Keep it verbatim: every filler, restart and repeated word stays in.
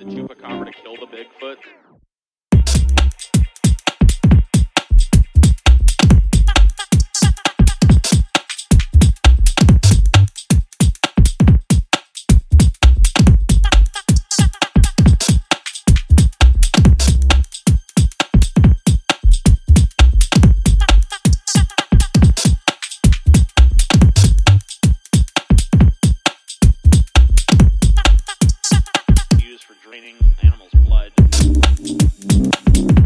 the chupacabra to kill the Bigfoot. Used for draining animals' blood.